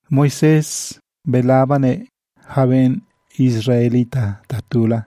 Moisés belabane haben Israelita tatula.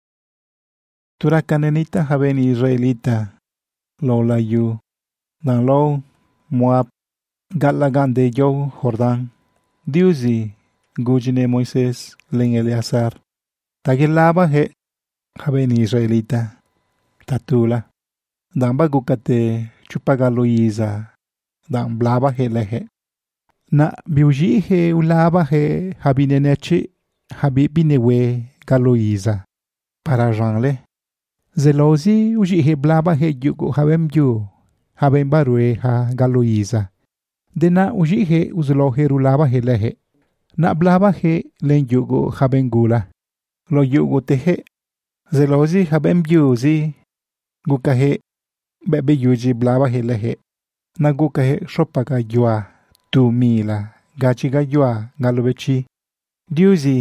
Turakanenita haben Israelita lola yu dan lo Moab galagan de yo Jordán. Diusi gujine Moisés len Eleazar. Tagilaba he haben Israelita tatula. Dan bagukate chupagaluiza dan blaba he lehe. Na biuji he ulaba he habinenechi habibinewe galuiza para janle. Zelozi uji he blaba he yugo habem yu habem barue ha galuiza. Dena uji he uzlo he rulaba he lehe. Na blaba he len yugo habem gula. Lo yugo tehe. Zelozi habem yuzi gukahe bebe yuji blaba he lehe. Na gukahe shopaga yua tu mila gachiga yua galubechi. Diuzi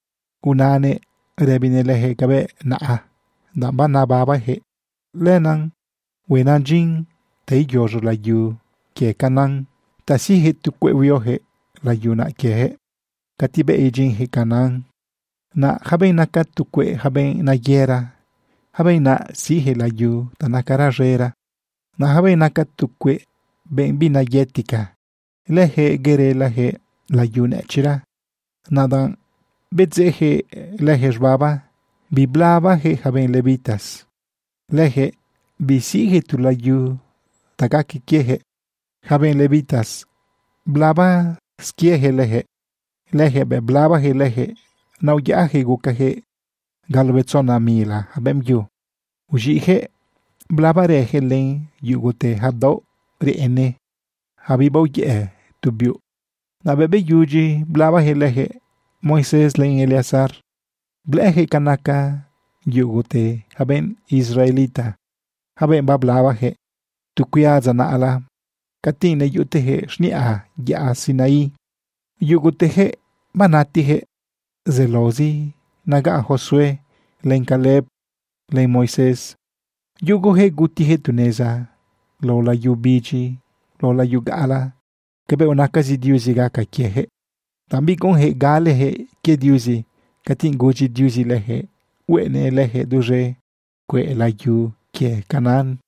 unane rebine lehe gabe naa. Damba na baba he lenang wenanjin te yojo la yu ke kanang tasi he tukwe wio he la yu na ke he katibe ejin he kanang na habe na katukwe habe na yera habe na si he la yu tanakara rera na habe na katukwe ben bina yetika lehe gere lehe la yu nechira nadan betze he lehe baba biblaba he haben levitas. Lehe bisige tu la yu tagaki kiehe haben levitas. Blaba skiehe lehe. Lehe be blaba he lehe. Nauyahe gukahe galbetsona mila haben yu. Ujihe blaba rehe len yugote hado reene. Habibo ye tubiu. Na bebe yuji blaba he lehe. Moisés len Eleazar. Blehe kanaka yugote haben Israelita. Haben bablaba he. Tukuya zanaala. Katine yutehe shnia ya Sinai. Yugotehe manatihe. Zelozi naga Josué len Caleb len Moisés. Yugohe gutihe tuneza. Lola yubichi. Lola yugala. Kebe onakazi diuzi gaka kiehe. Tambi konhe galehe ke diuzi. Katin goji diuzi lehe, wene lehe duje, kwe la yu kie kanan.